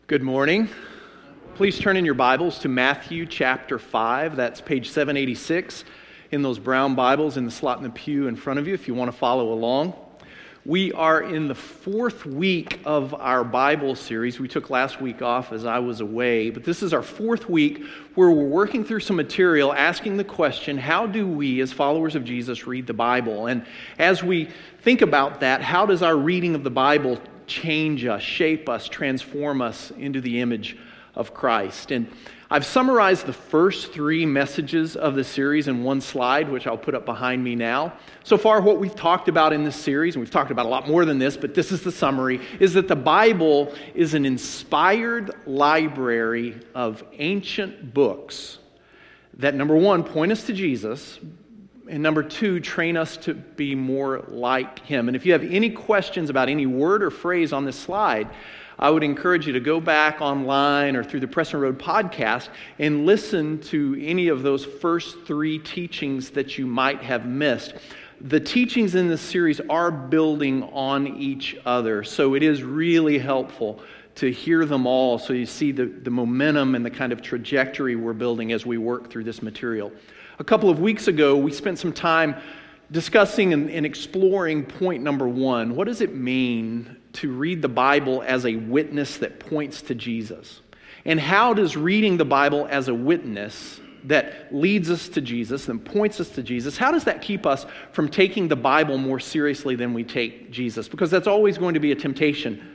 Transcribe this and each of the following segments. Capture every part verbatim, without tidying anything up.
Good morning. Please turn in your Bibles to Matthew chapter five. That's page seven eighty-six in those brown Bibles in the slot in the pew in front of you if you want to follow along. We are in the fourth week of our Bible series. We took last week off as I was away, but this is our fourth week where we're working through some material asking the question, how do we as followers of Jesus read the Bible? And as we think about that, how does our reading of the Bible change us, shape us, transform us into the image of Christ? And I've summarized the first three messages of the series in one slide, which I'll put up behind me now. So far, what we've talked about in this series, and we've talked about a lot more than this, but this is the summary, is that the Bible is an inspired library of ancient books that, number one, point us to Jesus, and number two, train us to be more like Him. And if you have any questions about any word or phrase on this slide, I would encourage you to go back online or through the Preston Road podcast and listen to any of those first three teachings that you might have missed. The teachings in this series are building on each other, so it is really helpful to hear them all so you see the, the momentum and the kind of trajectory we're building as we work through this material. A couple of weeks ago, we spent some time discussing and, and exploring point number one. What does it mean to read the Bible as a witness that points to Jesus? And how does reading the Bible as a witness that leads us to Jesus and points us to Jesus, how does that keep us from taking the Bible more seriously than we take Jesus? Because that's always going to be a temptation,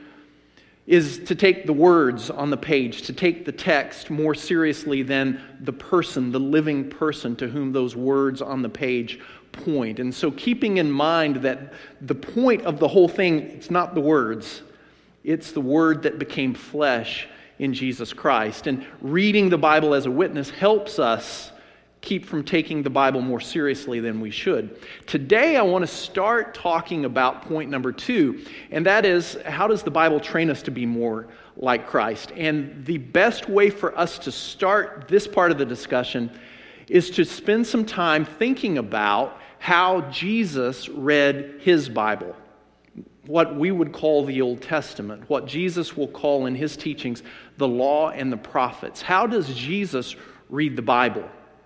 is to take the words on the page, to take the text more seriously than the person, the living person to whom those words on the page point. And so keeping in mind that the point of the whole thing, it's not the words, it's the Word that became flesh in Jesus Christ. And reading the Bible as a witness helps us keep from taking the Bible more seriously than we should. Today I want to start talking about point number two, and that is, how does the Bible train us to be more like Christ? And the best way for us to start this part of the discussion is to spend some time thinking about how Jesus read His Bible, what we would call the Old Testament, what Jesus will call in His teachings the law and the prophets. How does Jesus read the Bible?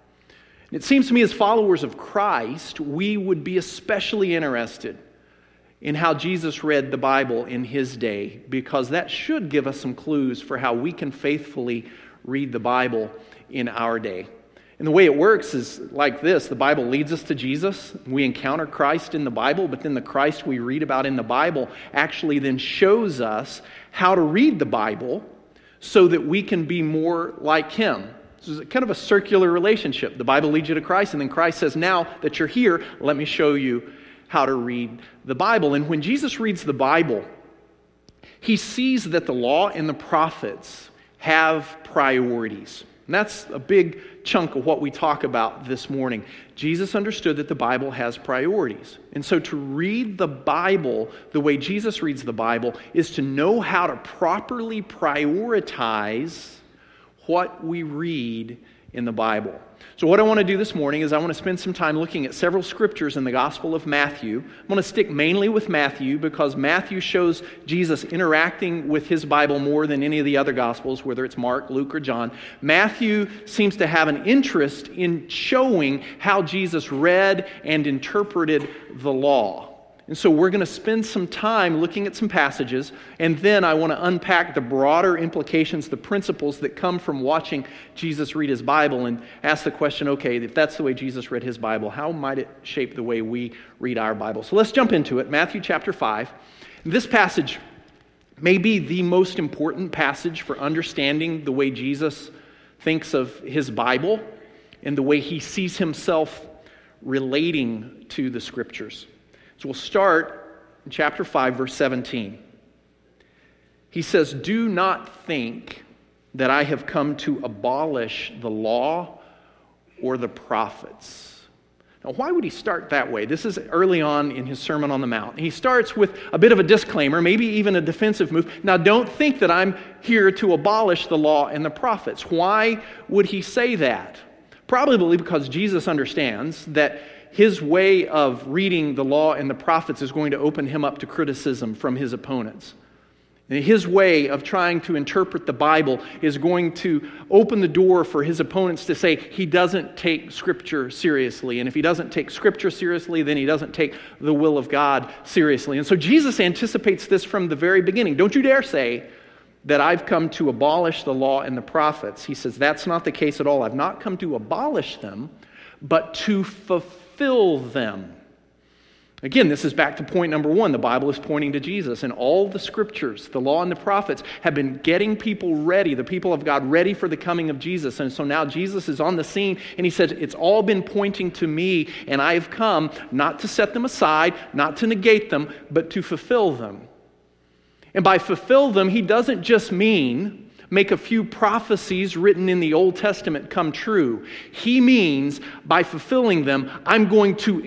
It seems to me as followers of Christ, we would be especially interested in how Jesus read the Bible in His day, because that should give us some clues for how we can faithfully read the Bible in our day. And the way it works is like this. The Bible leads us to Jesus. We encounter Christ in the Bible, but then the Christ we read about in the Bible actually then shows us how to read the Bible so that we can be more like Him. This is kind of a circular relationship. The Bible leads you to Christ, and then Christ says, now that you're here, let me show you how to read the Bible. And when Jesus reads the Bible, He sees that the law and the prophets have priorities. And that's a big chunk of what we talk about this morning. Jesus understood that the Bible has priorities. And so to read the Bible the way Jesus reads the Bible is to know how to properly prioritize what we read in the Bible. So what I want to do this morning is I want to spend some time looking at several scriptures in the Gospel of Matthew. I'm going to stick mainly with Matthew because Matthew shows Jesus interacting with His Bible more than any of the other Gospels, whether it's Mark, Luke, or John. Matthew seems to have an interest in showing how Jesus read and interpreted the law. And so we're going to spend some time looking at some passages, and then I want to unpack the broader implications, the principles that come from watching Jesus read His Bible, and ask the question, okay, if that's the way Jesus read His Bible, how might it shape the way we read our Bible? So let's jump into it. Matthew chapter five. This passage may be the most important passage for understanding the way Jesus thinks of His Bible and the way He sees Himself relating to the Scriptures. So we'll start in chapter five, verse seventeen. He says, "Do not think that I have come to abolish the law or the prophets." Now, why would he start that way? This is early on in his Sermon on the Mount. He starts with a bit of a disclaimer, maybe even a defensive move. Now, don't think that I'm here to abolish the law and the prophets. Why would he say that? Probably because Jesus understands that his way of reading the law and the prophets is going to open him up to criticism from his opponents. His way of trying to interpret the Bible is going to open the door for his opponents to say he doesn't take Scripture seriously. And if he doesn't take Scripture seriously, then he doesn't take the will of God seriously. And so Jesus anticipates this from the very beginning. Don't you dare say that I've come to abolish the law and the prophets. He says that's not the case at all. I've not come to abolish them, but to fulfill them. Again, this is back to point number one. The Bible is pointing to Jesus, and all the Scriptures, the law and the prophets, have been getting people ready, the people of God ready for the coming of Jesus. And so now Jesus is on the scene, and he says, it's all been pointing to me, and I have come not to set them aside, not to negate them, but to fulfill them. And by fulfill them, he doesn't just mean make a few prophecies written in the Old Testament come true. He means by fulfilling them, I'm going to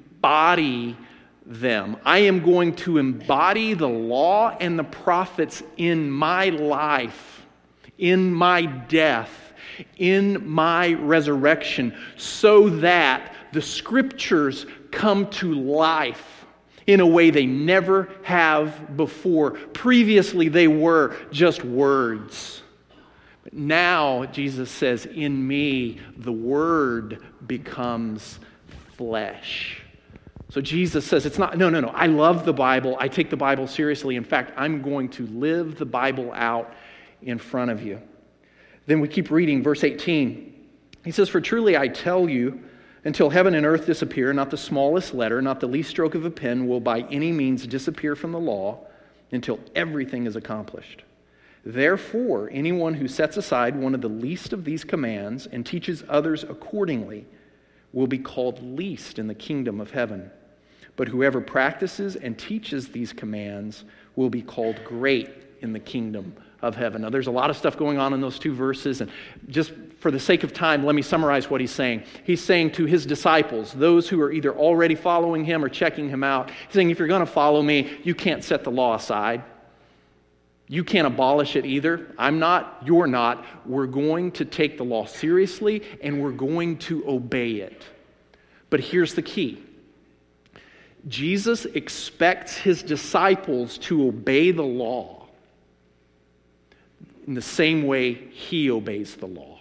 embody them. I am going to embody the law and the prophets in my life, in my death, in my resurrection, so that the Scriptures come to life in a way they never have before. Previously, they were just words. But now, Jesus says, in me, the Word becomes flesh. So Jesus says, it's not, no, no, no, I love the Bible. I take the Bible seriously. In fact, I'm going to live the Bible out in front of you. Then we keep reading, verse eighteen. He says, for truly I tell you, until heaven and earth disappear, not the smallest letter, not the least stroke of a pen will by any means disappear from the law until everything is accomplished. Therefore, anyone who sets aside one of the least of these commands and teaches others accordingly will be called least in the kingdom of heaven. But whoever practices and teaches these commands will be called great in the kingdom of heaven. Now, there's a lot of stuff going on in those two verses, and just for the sake of time, let me summarize what he's saying. He's saying to his disciples, those who are either already following him or checking him out, he's saying, if you're going to follow me, you can't set the law aside. You can't abolish it either. I'm not, you're not. We're going to take the law seriously, and we're going to obey it. But here's the key. Jesus expects his disciples to obey the law in the same way he obeys the law.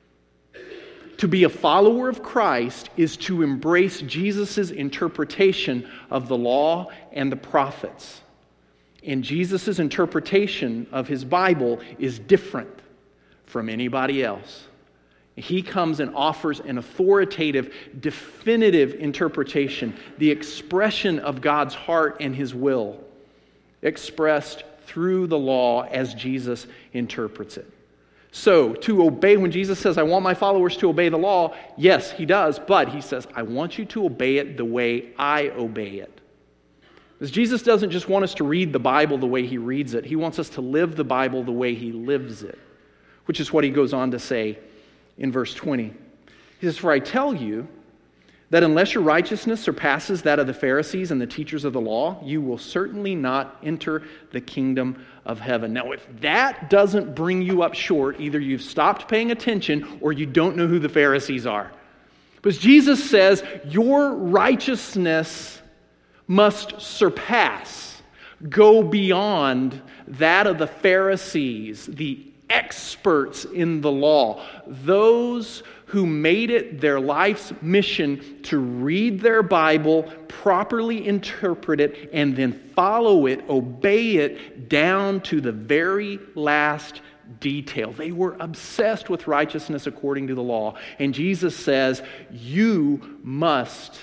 To be a follower of Christ is to embrace Jesus' interpretation of the law and the prophets. And Jesus' interpretation of his Bible is different from anybody else. He comes and offers an authoritative, definitive interpretation, the expression of God's heart and his will, expressed through the law as Jesus interprets it. So, to obey, when Jesus says, I want my followers to obey the law, yes, he does, but he says, I want you to obey it the way I obey it. Because Jesus doesn't just want us to read the Bible the way he reads it. He wants us to live the Bible the way he lives it, which is what he goes on to say in verse twenty. He says, for I tell you that unless your righteousness surpasses that of the Pharisees and the teachers of the law, you will certainly not enter the kingdom of heaven. Now, if that doesn't bring you up short, either you've stopped paying attention or you don't know who the Pharisees are. Because Jesus says, your righteousness must surpass, go beyond that of the Pharisees, the experts in the law, those who made it their life's mission to read their Bible, properly interpret it, and then follow it, obey it down to the very last detail. They were obsessed with righteousness according to the law. And Jesus says, you must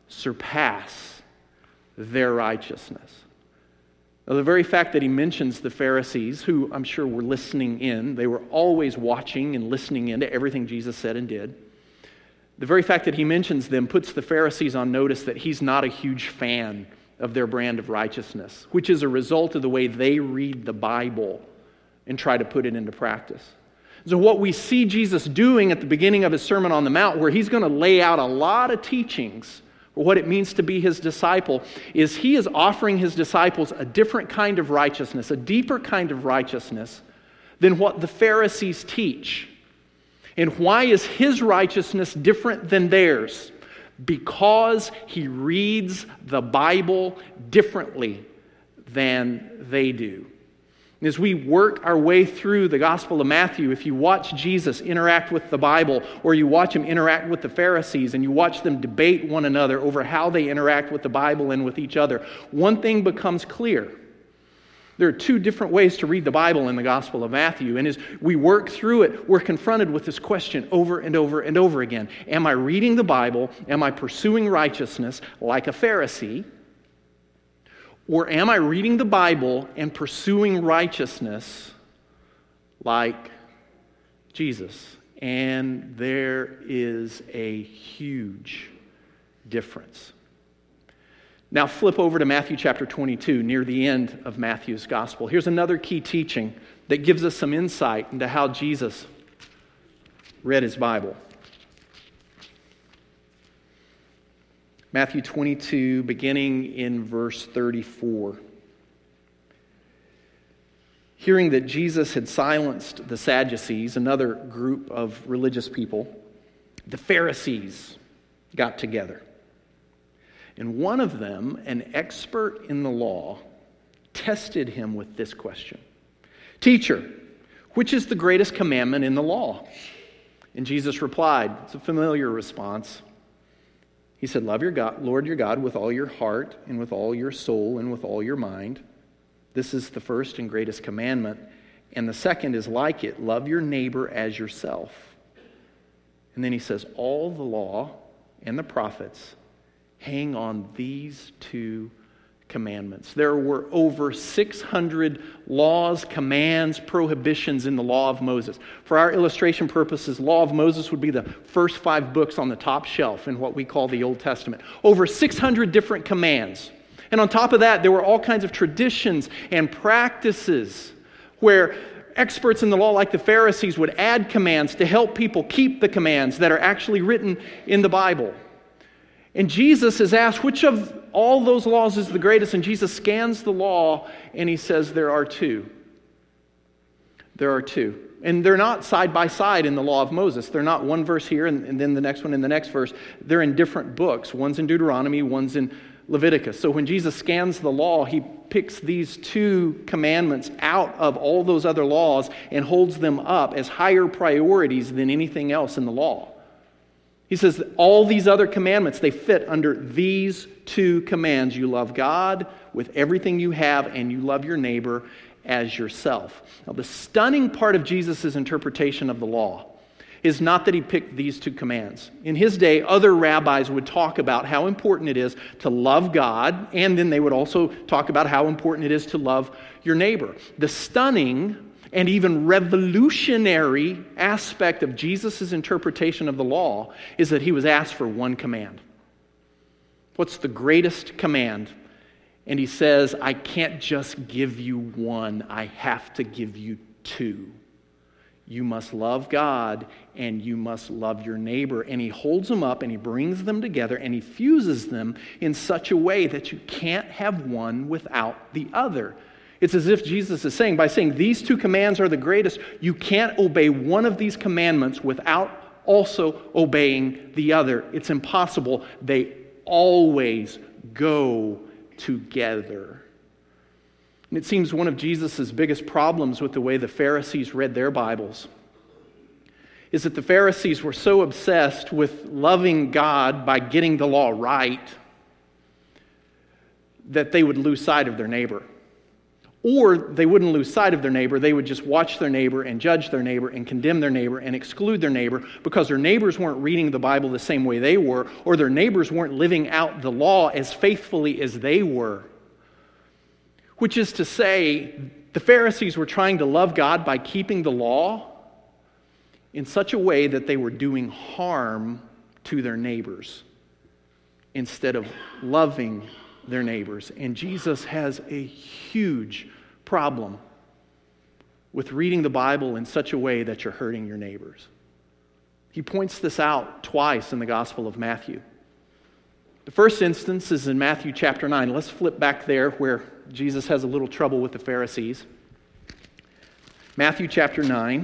surpass their righteousness. Now, the very fact that he mentions the Pharisees, who I'm sure were listening in, they were always watching and listening in to everything Jesus said and did. The very fact that he mentions them puts the Pharisees on notice that he's not a huge fan of their brand of righteousness, which is a result of the way they read the Bible and try to put it into practice. So what we see Jesus doing at the beginning of his Sermon on the Mount, where he's going to lay out a lot of teachings for what it means to be his disciple, is he is offering his disciples a different kind of righteousness, a deeper kind of righteousness than what the Pharisees teach. And why is his righteousness different than theirs? Because he reads the Bible differently than they do. And as we work our way through the Gospel of Matthew, if you watch Jesus interact with the Bible, or you watch him interact with the Pharisees, and you watch them debate one another over how they interact with the Bible and with each other, one thing becomes clear. There are two different ways to read the Bible in the Gospel of Matthew. And as we work through it, we're confronted with this question over and over and over again. Am I reading the Bible? Am I pursuing righteousness like a Pharisee? Or am I reading the Bible and pursuing righteousness like Jesus? And there is a huge difference. Now flip over to Matthew chapter twenty-two, near the end of Matthew's gospel. Here's another key teaching that gives us some insight into how Jesus read his Bible. Matthew twenty-two, beginning in verse thirty-four. Hearing that Jesus had silenced the Sadducees, another group of religious people, the Pharisees got together. And one of them, an expert in the law, tested him with this question. Teacher, which is the greatest commandment in the law? And Jesus replied, it's a familiar response. He said, love your God, Lord your God with all your heart and with all your soul and with all your mind. This is the first and greatest commandment. And the second is like it, love your neighbor as yourself. And then he says, all the law and the prophets hang on these two commandments. There were over six hundred laws, commands, prohibitions in the law of Moses. For our illustration purposes, law of Moses would be the first five books on the top shelf in what we call the Old Testament. Over six hundred different commands. And on top of that, there were all kinds of traditions and practices where experts in the law like the Pharisees would add commands to help people keep the commands that are actually written in the Bible. And Jesus is asked, which of all those laws is the greatest? And Jesus scans the law and he says, there are two. There are two. And they're not side by side in the law of Moses. They're not one verse here and, and then the next one in the next verse. They're in different books. One's in Deuteronomy, one's in Leviticus. So when Jesus scans the law, he picks these two commandments out of all those other laws and holds them up as higher priorities than anything else in the law. He says that all these other commandments, they fit under these two commands. You love God with everything you have, and you love your neighbor as yourself. Now, the stunning part of Jesus' interpretation of the law is not that he picked these two commands. In his day, other rabbis would talk about how important it is to love God, and then they would also talk about how important it is to love your neighbor. The stunning and even revolutionary aspect of Jesus' interpretation of the law is that he was asked for one command. What's the greatest command? And he says, I can't just give you one, I have to give you two. You must love God and you must love your neighbor. And he holds them up and he brings them together and he fuses them in such a way that you can't have one without the other. It's as if Jesus is saying, by saying these two commands are the greatest, you can't obey one of these commandments without also obeying the other. It's impossible. They always go together. And it seems one of Jesus' biggest problems with the way the Pharisees read their Bibles is that the Pharisees were so obsessed with loving God by getting the law right that they would lose sight of their neighbor. Or they wouldn't lose sight of their neighbor. They would just watch their neighbor and judge their neighbor and condemn their neighbor and exclude their neighbor because their neighbors weren't reading the Bible the same way they were, or their neighbors weren't living out the law as faithfully as they were. Which is to say, the Pharisees were trying to love God by keeping the law in such a way that they were doing harm to their neighbors instead of loving their neighbors. And Jesus has a huge problem with reading the Bible in such a way that you're hurting your neighbors. He points this out twice in the Gospel of Matthew. The first instance is in Matthew chapter nine. Let's flip back there where Jesus has a little trouble with the Pharisees. Matthew chapter nine,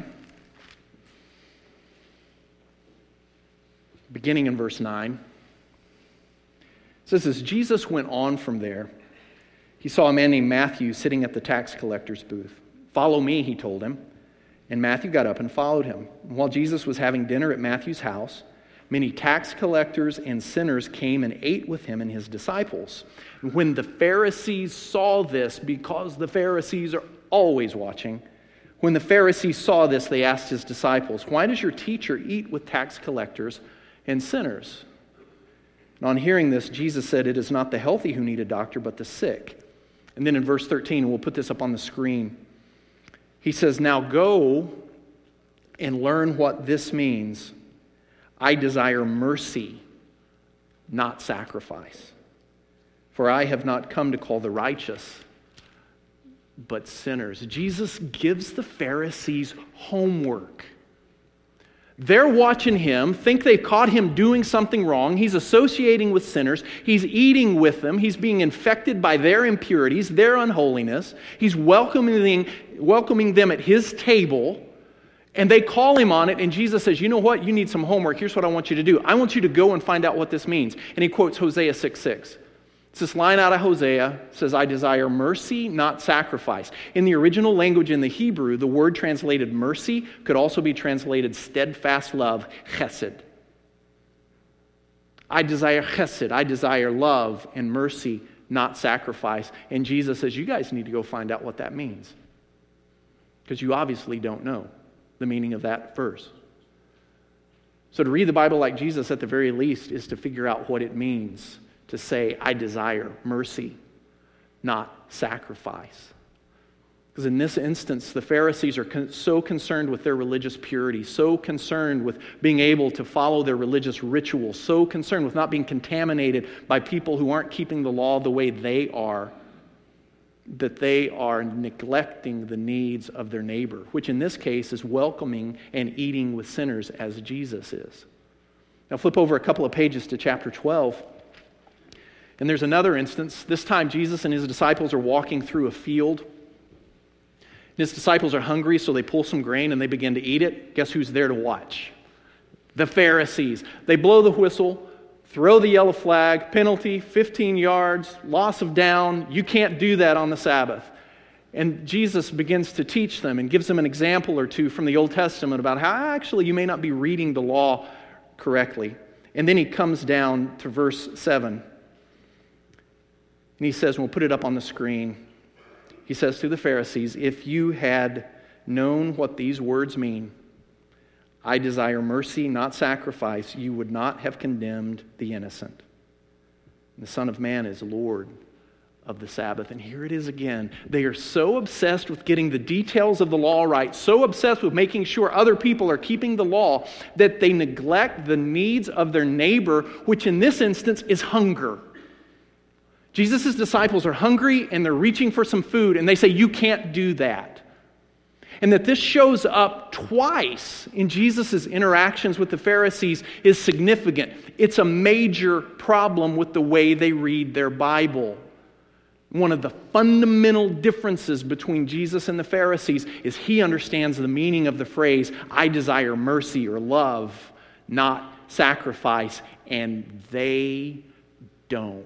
beginning in verse nine. It says, as Jesus went on from there, he saw a man named Matthew sitting at the tax collector's booth. "Follow me," he told him. And Matthew got up and followed him. And while Jesus was having dinner at Matthew's house, many tax collectors and sinners came and ate with him and his disciples. And when the Pharisees saw this, because the Pharisees are always watching, when the Pharisees saw this, they asked his disciples, "Why does your teacher eat with tax collectors and sinners?" And on hearing this, Jesus said, "It is not the healthy who need a doctor, but the sick." And then in verse thirteen, and we'll put this up on the screen, he says, "Now go and learn what this means. I desire mercy, not sacrifice. For I have not come to call the righteous, but sinners." Jesus gives the Pharisees homework. They're watching him, think they've caught him doing something wrong. He's associating with sinners. He's eating with them. He's being infected by their impurities, their unholiness. He's welcoming, welcoming them at his table. And they call him on it, and Jesus says, "You know what? You need some homework. Here's what I want you to do. I want you to go and find out what this means." And he quotes Hosea six six. It's this line out of Hosea. It says, "I desire mercy, not sacrifice." In the original language in the Hebrew, the word translated mercy could also be translated steadfast love, chesed. I desire chesed. I desire love and mercy, not sacrifice. And Jesus says, you guys need to go find out what that means. Because you obviously don't know the meaning of that verse. So to read the Bible like Jesus, at the very least, is to figure out what it means to say, "I desire mercy, not sacrifice." Because in this instance, the Pharisees are con- so concerned with their religious purity, so concerned with being able to follow their religious rituals, so concerned with not being contaminated by people who aren't keeping the law the way they are, that they are neglecting the needs of their neighbor, which in this case is welcoming and eating with sinners as Jesus is. Now flip over a couple of pages to chapter twelve. And there's another instance. This time Jesus and his disciples are walking through a field. His disciples are hungry, so they pull some grain and they begin to eat it. Guess who's there to watch? The Pharisees. They blow the whistle, throw the yellow flag, penalty, fifteen yards, loss of down. You can't do that on the Sabbath. And Jesus begins to teach them and gives them an example or two from the Old Testament about how actually you may not be reading the law correctly. And then he comes down to verse seven. And he says, and we'll put it up on the screen, he says to the Pharisees, "If you had known what these words mean, I desire mercy, not sacrifice, you would not have condemned the innocent. The Son of Man is Lord of the Sabbath." And here it is again. They are so obsessed with getting the details of the law right, so obsessed with making sure other people are keeping the law, that they neglect the needs of their neighbor, which in this instance is hunger. Jesus' disciples are hungry and they're reaching for some food, and they say, "You can't do that." And that this shows up twice in Jesus' interactions with the Pharisees is significant. It's a major problem with the way they read their Bible. One of the fundamental differences between Jesus and the Pharisees is he understands the meaning of the phrase, "I desire mercy" or love, not sacrifice, and they don't.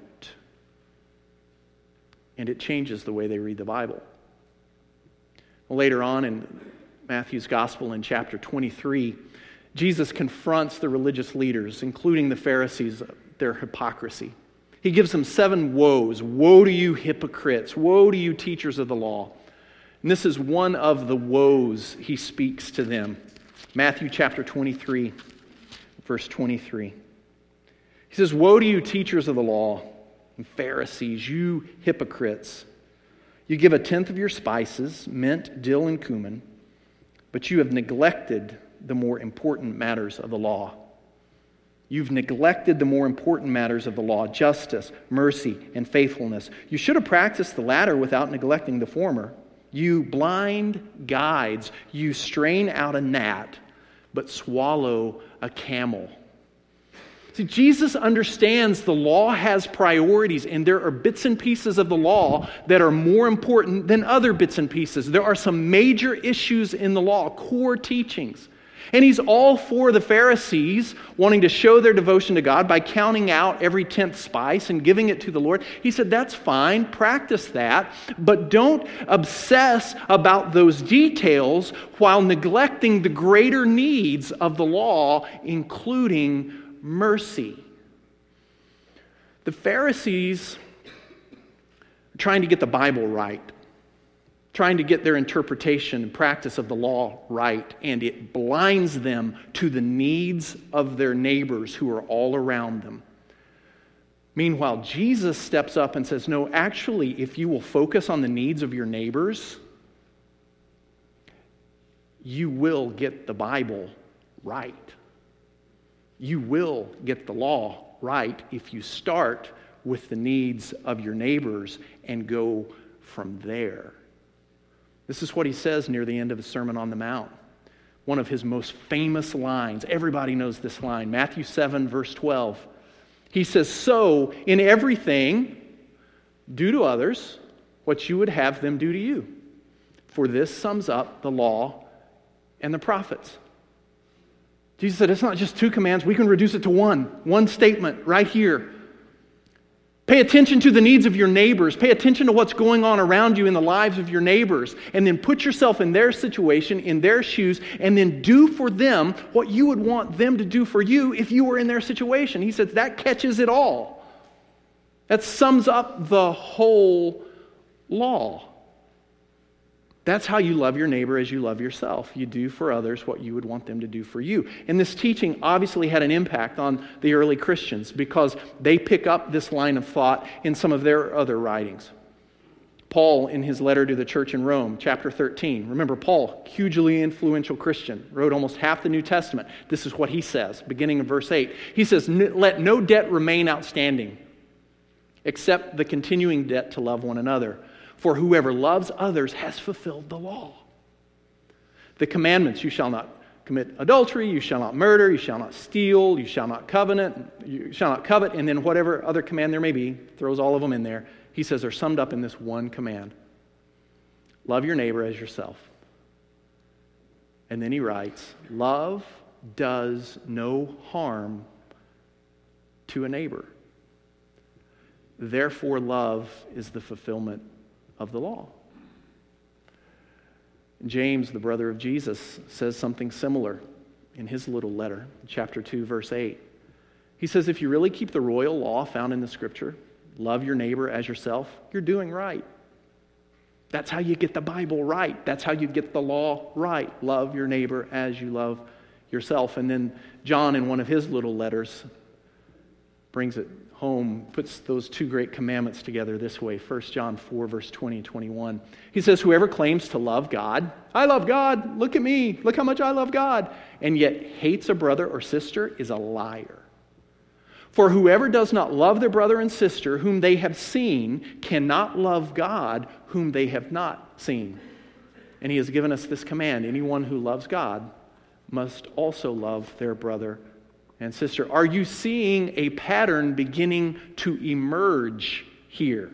And it changes the way they read the Bible. Later on in Matthew's Gospel in chapter twenty-three, Jesus confronts the religious leaders, including the Pharisees, their hypocrisy. He gives them seven woes. Woe to you hypocrites. Woe to you teachers of the law. And this is one of the woes he speaks to them. Matthew chapter twenty-three, verse twenty-three. He says, "Woe to you teachers of the law and Pharisees, you hypocrites. You give a tenth of your spices, mint, dill, and cumin, but you have neglected the more important matters of the law. You've neglected the more important matters of the law, justice, mercy, and faithfulness. You should have practiced the latter without neglecting the former. You blind guides, you strain out a gnat, but swallow a camel." See, Jesus understands the law has priorities, and there are bits and pieces of the law that are more important than other bits and pieces. There are some major issues in the law, core teachings. And he's all for the Pharisees wanting to show their devotion to God by counting out every tenth spice and giving it to the Lord. He said, that's fine, practice that, but don't obsess about those details while neglecting the greater needs of the law, including mercy. The Pharisees are trying to get the Bible right, trying to get their interpretation and practice of the law right, and it blinds them to the needs of their neighbors who are all around them. Meanwhile, Jesus steps up and says, no, actually, if you will focus on the needs of your neighbors, you will get the Bible right. You will get the law right if you start with the needs of your neighbors and go from there. This is what he says near the end of the Sermon on the Mount. One of his most famous lines. Everybody knows this line. Matthew seven, verse twelve. He says, so in everything, do to others what you would have them do to you. For this sums up the law and the prophets. Jesus said, it's not just two commands. We can reduce it to one. One statement right here. Pay attention to the needs of your neighbors. Pay attention to what's going on around you in the lives of your neighbors. And then put yourself in their situation, in their shoes, and then do for them what you would want them to do for you if you were in their situation. He says that catches it all. That sums up the whole law. That's how you love your neighbor as you love yourself. You do for others what you would want them to do for you. And this teaching obviously had an impact on the early Christians because they pick up this line of thought in some of their other writings. Paul, in his letter to the church in Rome, chapter thirteen, remember Paul, hugely influential Christian, wrote almost half the New Testament. This is what he says, beginning in verse eight. He says, let no debt remain outstanding except the continuing debt to love one another. For whoever loves others has fulfilled the law. The commandments, you shall not commit adultery, you shall not murder, you shall not steal, you shall not covenant, you shall not covet, and then whatever other command there may be, throws all of them in there. He says they're summed up in this one command. Love your neighbor as yourself. And then he writes, love does no harm to a neighbor. Therefore, love is the fulfillment of the law. James, the brother of Jesus, says something similar in his little letter, chapter two, verse eight. He says, if you really keep the royal law found in the Scripture, love your neighbor as yourself, you're doing right. That's how you get the Bible right. That's how you get the law right. Love your neighbor as you love yourself. And then John, in one of his little letters, brings it home, puts those two great commandments together this way. First John four, verse twenty and twenty-one. He says, whoever claims to love God, I love God, look at me, look how much I love God, and yet hates a brother or sister is a liar. For whoever does not love their brother and sister whom they have seen cannot love God whom they have not seen. And he has given us this command, anyone who loves God must also love their brother and sister. Are you seeing a pattern beginning to emerge here?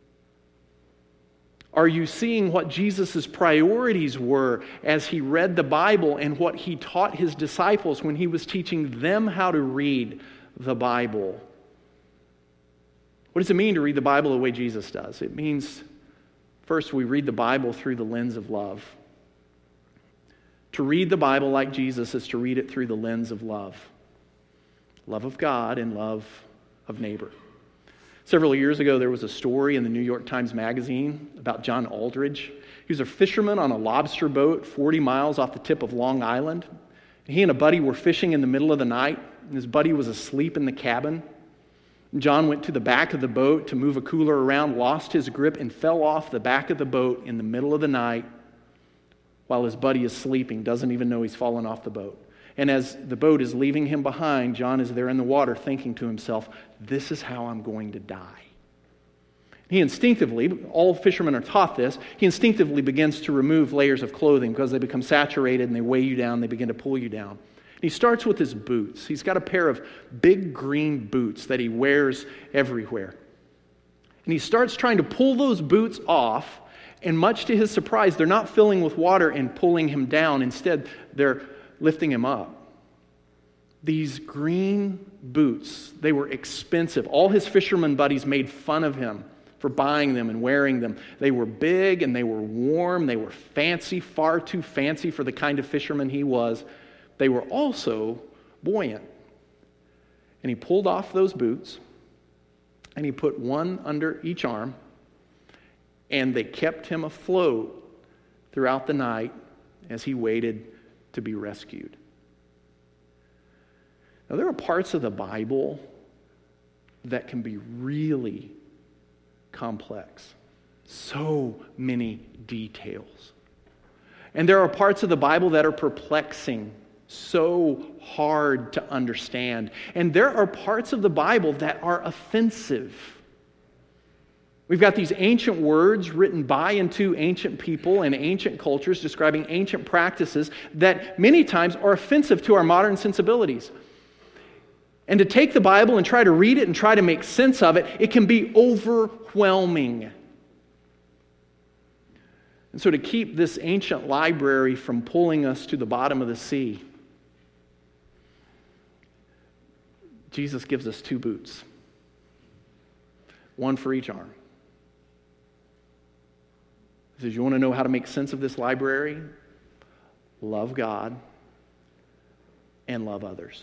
Are you seeing what Jesus' priorities were as he read the Bible and what he taught his disciples when he was teaching them how to read the Bible? What does it mean to read the Bible the way Jesus does? It means, first, we read the Bible through the lens of love. To read the Bible like Jesus is to read it through the lens of love. Love of God and love of neighbor. Several years ago, there was a story in the New York Times Magazine about John Aldridge. He was a fisherman on a lobster boat forty miles off the tip of Long Island. He and a buddy were fishing in the middle of the night, and his buddy was asleep in the cabin. John went to the back of the boat to move a cooler around, lost his grip, and fell off the back of the boat in the middle of the night while his buddy is sleeping, doesn't even know he's fallen off the boat. And as the boat is leaving him behind, John is there in the water thinking to himself, this is how I'm going to die. He instinctively, all fishermen are taught this, he instinctively begins to remove layers of clothing because they become saturated and they weigh you down, they begin to pull you down. And he starts with his boots. He's got a pair of big green boots that he wears everywhere. And he starts trying to pull those boots off, and much to his surprise, they're not filling with water and pulling him down. Instead, they're lifting him up. These green boots, they were expensive. All his fisherman buddies made fun of him for buying them and wearing them. They were big and they were warm. They were fancy, far too fancy for the kind of fisherman he was. They were also buoyant. And he pulled off those boots and he put one under each arm, and they kept him afloat throughout the night as he waited to be rescued. Now, there are parts of the Bible that can be really complex. So many details. And there are parts of the Bible that are perplexing, so hard to understand. And there are parts of the Bible that are offensive. We've got these ancient words written by and to ancient people and ancient cultures describing ancient practices that many times are offensive to our modern sensibilities. And to take the Bible and try to read it and try to make sense of it, it can be overwhelming. And so to keep this ancient library from pulling us to the bottom of the sea, Jesus gives us two boots, one for each arm. He says, you want to know how to make sense of this library? Love God and love others.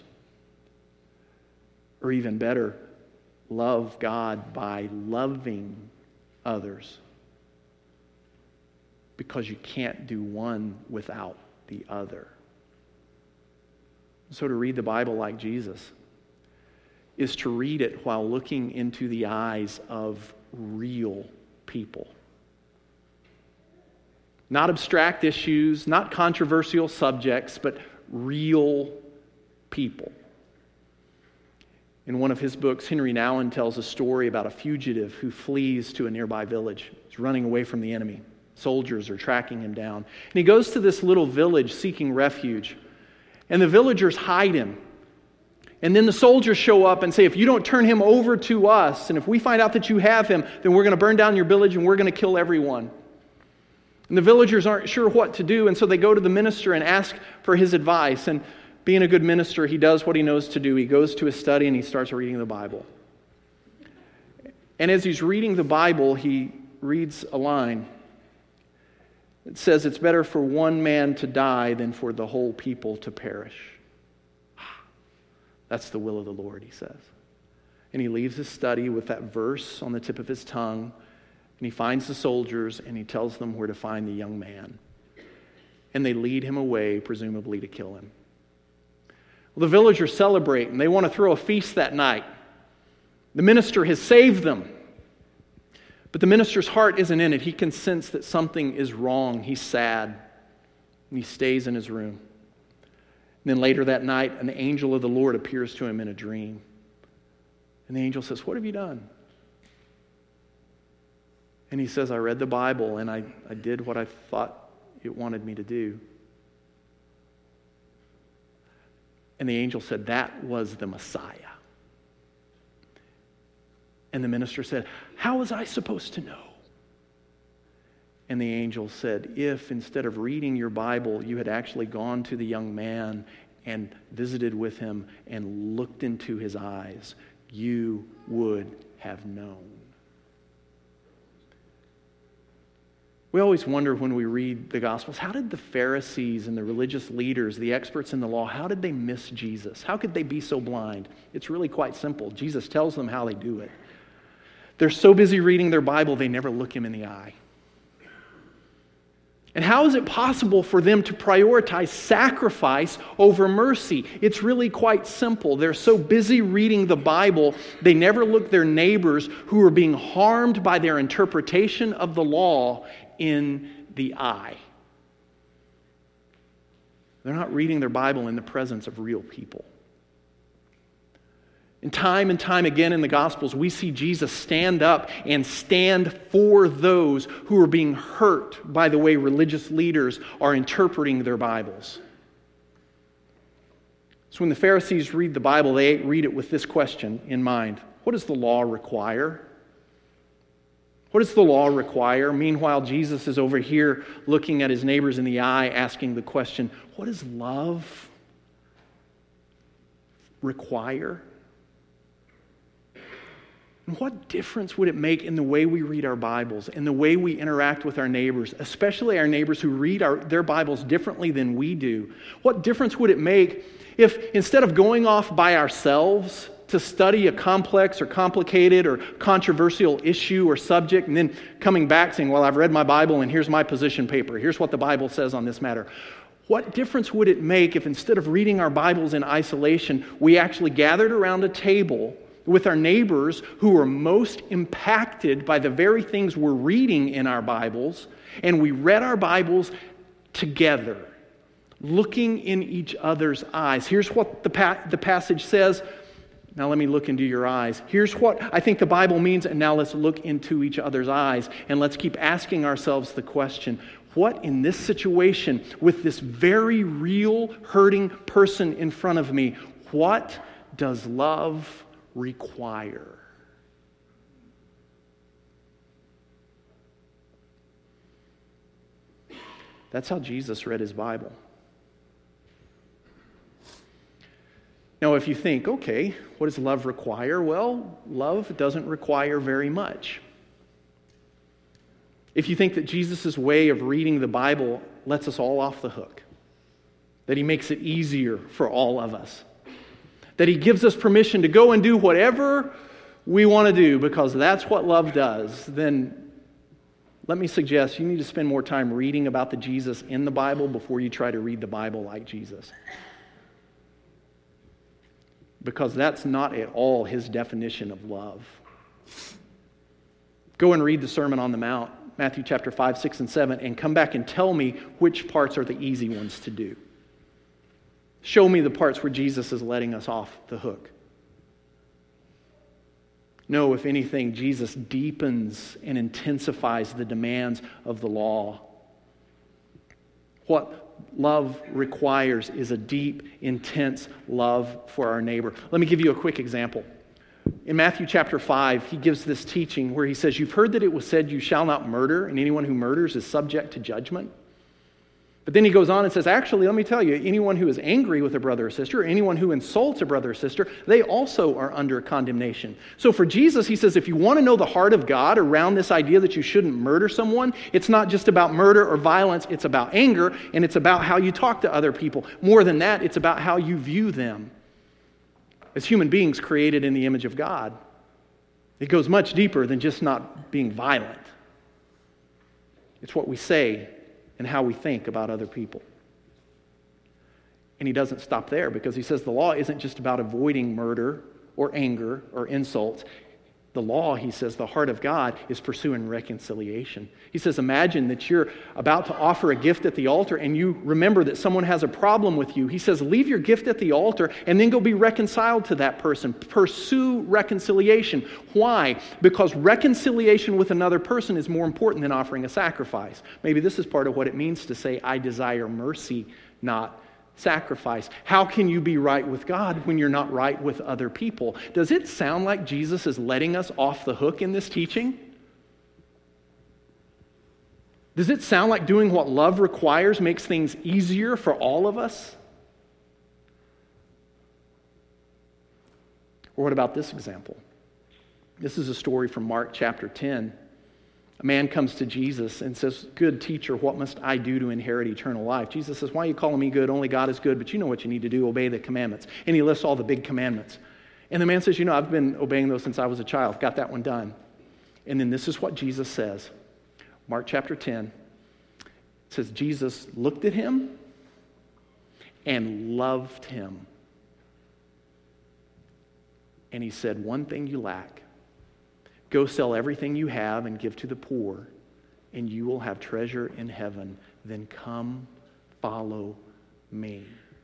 Or even better, love God by loving others. Because you can't do one without the other. So to read the Bible like Jesus is to read it while looking into the eyes of real people. Not abstract issues, not controversial subjects, but real people. In one of his books, Henry Nouwen tells a story about a fugitive who flees to a nearby village. He's running away from the enemy. Soldiers are tracking him down. And he goes to this little village seeking refuge. And the villagers hide him. And then the soldiers show up and say, if you don't turn him over to us, and if we find out that you have him, then we're going to burn down your village and we're going to kill everyone. And the villagers aren't sure what to do, and so they go to the minister and ask for his advice. And being a good minister, he does what he knows to do. He goes to his study and he starts reading the Bible. And as he's reading the Bible, he reads a line. It says, it's better for one man to die than for the whole people to perish. That's the will of the Lord, he says. And he leaves his study with that verse on the tip of his tongue. And he finds the soldiers and he tells them where to find the young man. And they lead him away, presumably to kill him. Well, the villagers celebrate and they want to throw a feast that night. The minister has saved them. But the minister's heart isn't in it. He can sense that something is wrong. He's sad. And he stays in his room. And then later that night, an angel of the Lord appears to him in a dream. And the angel says, what have you done? And he says, I read the Bible and I, I did what I thought it wanted me to do. And the angel said, that was the Messiah. And the minister said, how was I supposed to know? And the angel said, if instead of reading your Bible, you had actually gone to the young man and visited with him and looked into his eyes, you would have known. We always wonder when we read the Gospels, how did the Pharisees and the religious leaders, the experts in the law, how did they miss Jesus? How could they be so blind? It's really quite simple. Jesus tells them how they do it. They're so busy reading their Bible, they never look him in the eye. And how is it possible for them to prioritize sacrifice over mercy? It's really quite simple. They're so busy reading the Bible, they never look their neighbors who are being harmed by their interpretation of the law in the eye. They're not reading their Bible in the presence of real people. And time and time again in the Gospels, we see Jesus stand up and stand for those who are being hurt by the way religious leaders are interpreting their Bibles. So when the Pharisees read the Bible, they read it with this question in mind. What does the law require? What does the law require? Meanwhile, Jesus is over here looking at his neighbors in the eye, asking the question, what does love require? And what difference would it make in the way we read our Bibles, in the way we interact with our neighbors, especially our neighbors who read our, their Bibles differently than we do? What difference would it make if instead of going off by ourselves to study a complex or complicated or controversial issue or subject and then coming back saying, well, I've read my Bible and here's my position paper. Here's what the Bible says on this matter. What difference would it make if instead of reading our Bibles in isolation, we actually gathered around a table with our neighbors who are most impacted by the very things we're reading in our Bibles, and we read our Bibles together, looking in each other's eyes? Here's what the, pa- the passage says. Now let me look into your eyes. Here's what I think the Bible means, and now let's look into each other's eyes, and let's keep asking ourselves the question, what in this situation, with this very real hurting person in front of me, what does love require? That's how Jesus read his Bible. Now, if you think, okay, what does love require? Well, love doesn't require very much. If you think that Jesus' way of reading the Bible lets us all off the hook, that he makes it easier for all of us, that he gives us permission to go and do whatever we want to do because that's what love does, then let me suggest you need to spend more time reading about the Jesus in the Bible before you try to read the Bible like Jesus. Because that's not at all his definition of love. Go and read the Sermon on the Mount, Matthew chapter five, six, and seven, and come back and tell me which parts are the easy ones to do. Show me the parts where Jesus is letting us off the hook. No, if anything, Jesus deepens and intensifies the demands of the law. What love requires is a deep, intense love for our neighbor. Let me give you a quick example. In Matthew chapter five, he gives this teaching where he says, you've heard that it was said, you shall not murder, and anyone who murders is subject to judgment. But then he goes on and says, actually, let me tell you, anyone who is angry with a brother or sister, or anyone who insults a brother or sister, they also are under condemnation. So for Jesus, he says, if you want to know the heart of God around this idea that you shouldn't murder someone, it's not just about murder or violence, it's about anger, and it's about how you talk to other people. More than that, it's about how you view them as human beings created in the image of God. It goes much deeper than just not being violent. It's what we say and how we think about other people. And he doesn't stop there because he says the law isn't just about avoiding murder or anger or insults. The law, he says, the heart of God is pursuing reconciliation. He says, imagine that you're about to offer a gift at the altar and you remember that someone has a problem with you. He says, leave your gift at the altar and then go be reconciled to that person. Pursue reconciliation. Why? Because reconciliation with another person is more important than offering a sacrifice. Maybe this is part of what it means to say, I desire mercy, not sacrifice. How can you be right with God when you're not right with other people? Does it sound like Jesus is letting us off the hook in this teaching? Does it sound like doing what love requires makes things easier for all of us? Or what about this example? This is a story from Mark chapter ten. A man comes to Jesus and says, good teacher, what must I do to inherit eternal life? Jesus says, why are you calling me good? Only God is good, but you know what you need to do, obey the commandments. And he lists all the big commandments. And the man says, you know, I've been obeying those since I was a child. Got that one done. And then this is what Jesus says. Mark chapter ten. It says, Jesus looked at him and loved him. And he said, one thing you lack. Go sell everything you have and give to the poor, and you will have treasure in heaven. Then come, follow me.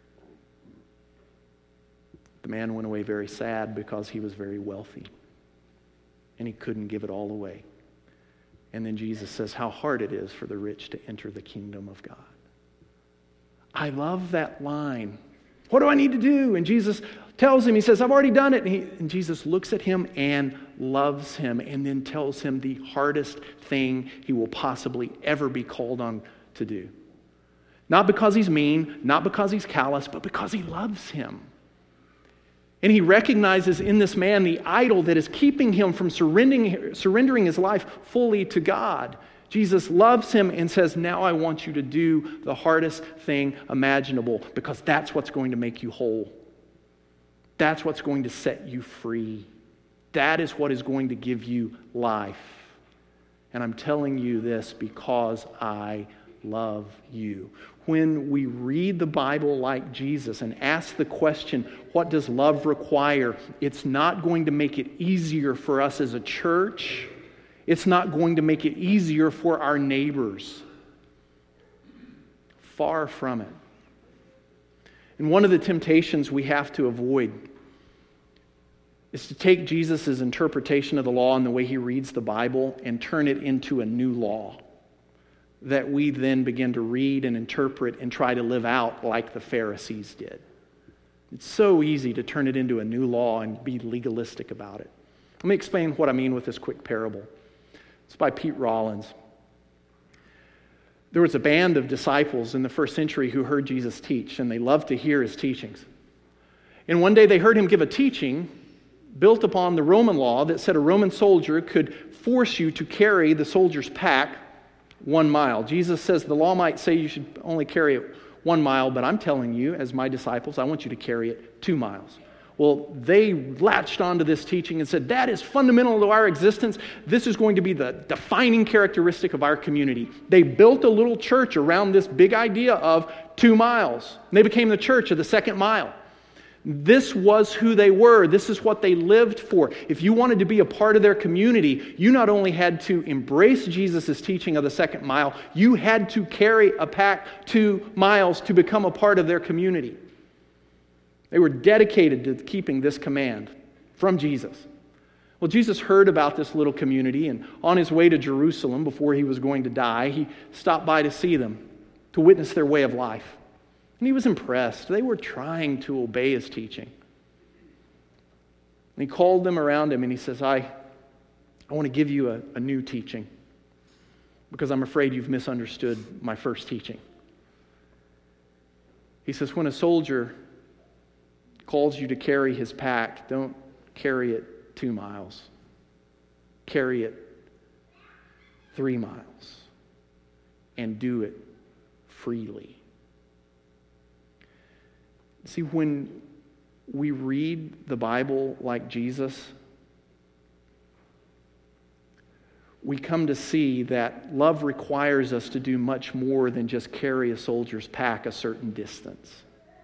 The man went away very sad because he was very wealthy, and he couldn't give it all away. And then Jesus says how hard it is for the rich to enter the kingdom of God. I love that line. What do I need to do? And Jesus tells him, he says, I've already done it. And, he, and Jesus looks at him and loves him and then tells him the hardest thing he will possibly ever be called on to do. Not because he's mean, not because he's callous, but because he loves him. And he recognizes in this man the idol that is keeping him from surrendering, surrendering his life fully to God. Jesus loves him and says, now I want you to do the hardest thing imaginable, because that's what's going to make you whole. That's what's going to set you free. That is what is going to give you life. And I'm telling you this because I love you. When we read the Bible like Jesus and ask the question, what does love require? It's not going to make it easier for us as a church. It's not going to make it easier for our neighbors. Far from it. And one of the temptations we have to avoid is to take Jesus' interpretation of the law and the way he reads the Bible and turn it into a new law that we then begin to read and interpret and try to live out like the Pharisees did. It's so easy to turn it into a new law and be legalistic about it. Let me explain what I mean with this quick parable. It's by Pete Rollins. There was a band of disciples in the first century who heard Jesus teach, and they loved to hear his teachings. And one day they heard him give a teaching built upon the Roman law that said a Roman soldier could force you to carry the soldier's pack one mile. Jesus says the law might say you should only carry it one mile, but I'm telling you, as my disciples, I want you to carry it two miles. Well, they latched onto this teaching and said, that is fundamental to our existence. This is going to be the defining characteristic of our community. They built a little church around this big idea of two miles. And they became the church of the second mile. This was who they were. This is what they lived for. If you wanted to be a part of their community, you not only had to embrace Jesus' teaching of the second mile, you had to carry a pack two miles to become a part of their community. They were dedicated to keeping this command from Jesus. Well, Jesus heard about this little community, and on his way to Jerusalem before he was going to die, he stopped by to see them, to witness their way of life. And he was impressed. They were trying to obey his teaching. And he called them around him and he says, I, I want to give you a, a new teaching because I'm afraid you've misunderstood my first teaching. He says, when a soldier calls you to carry his pack, don't carry it two miles. Carry it three miles and do it freely. See, when we read the Bible like Jesus, we come to see that love requires us to do much more than just carry a soldier's pack a certain distance.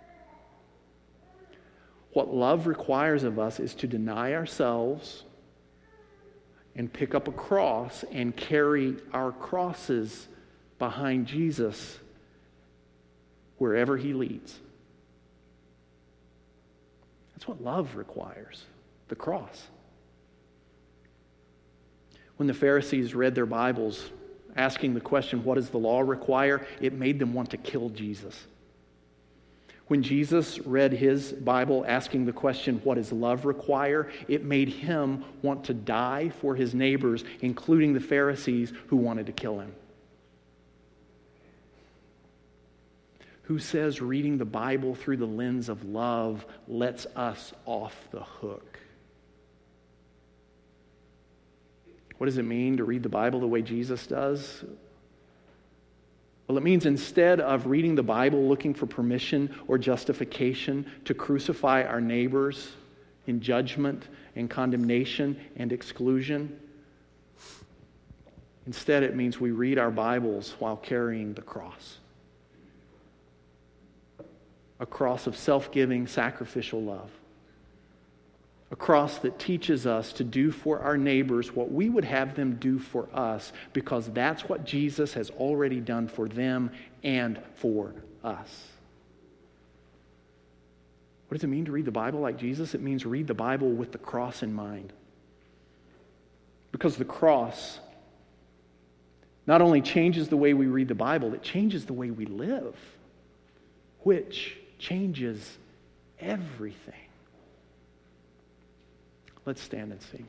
What love requires of us is to deny ourselves and pick up a cross and carry our crosses behind Jesus wherever he leads. That's what love requires, the cross. When the Pharisees read their Bibles, asking the question, what does the law require? It made them want to kill Jesus. When Jesus read his Bible, asking the question, what does love require? It made him want to die for his neighbors, including the Pharisees who wanted to kill him. Who says reading the Bible through the lens of love lets us off the hook? What does it mean to read the Bible the way Jesus does? Well, it means instead of reading the Bible looking for permission or justification to crucify our neighbors in judgment and condemnation and exclusion, instead it means we read our Bibles while carrying the cross. A cross of self-giving, sacrificial love. A cross that teaches us to do for our neighbors what we would have them do for us, because that's what Jesus has already done for them and for us. What does it mean to read the Bible like Jesus? It means read the Bible with the cross in mind. Because the cross not only changes the way we read the Bible, it changes the way we live, which changes everything. Let's stand and sing.